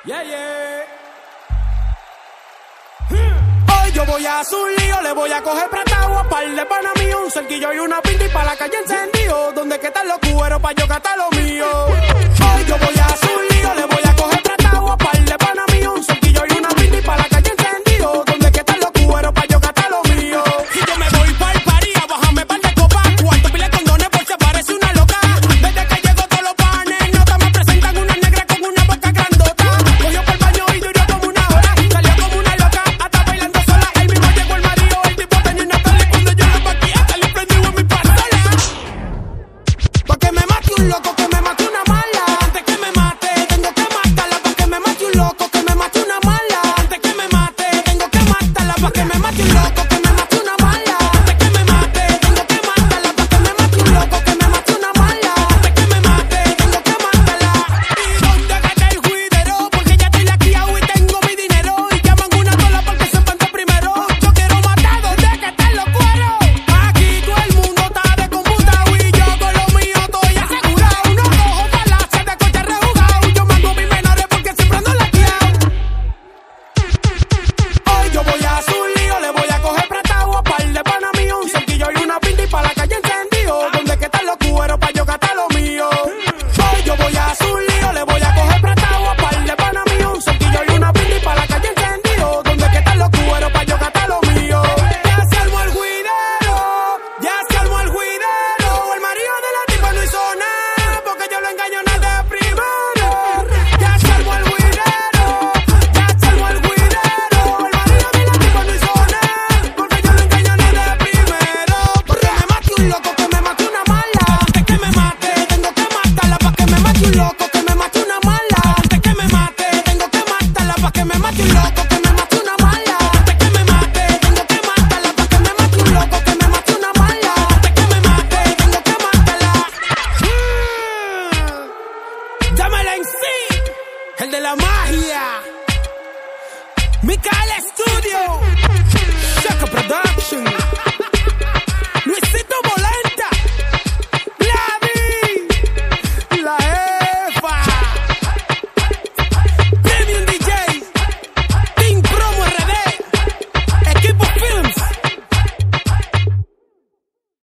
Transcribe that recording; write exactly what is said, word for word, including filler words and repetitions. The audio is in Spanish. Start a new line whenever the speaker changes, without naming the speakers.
Yeah, yeah. Hoy yo voy a su lío, le voy a coger prestado a par de pana mío, un cerquillo y una pinta y pa' la calle encendido. ¿Dónde que están los cueros pa' yo catar lo mío? Hoy yo voy a su lío, le voy a coger prestado a par de pana mío, un cerquillo y una pinta y pa' la calle encendido. ¿Dónde que están los cueros pa' yo catar lo mío? Y yo me voy pa'l party a bajarme par de copas, cuarto pile condones por si aparece una loca. Desde que llego todos los panes notas me presentan una negra con una boca grandota. Cogió pa'l baño y duró como una hora, salió como una loca, hasta bailando sola. El mismo llegó el marido, el tipo tenía una tele cuando yo lo paqué, hasta le prendí en mi pasola. Pa' que me mate un loco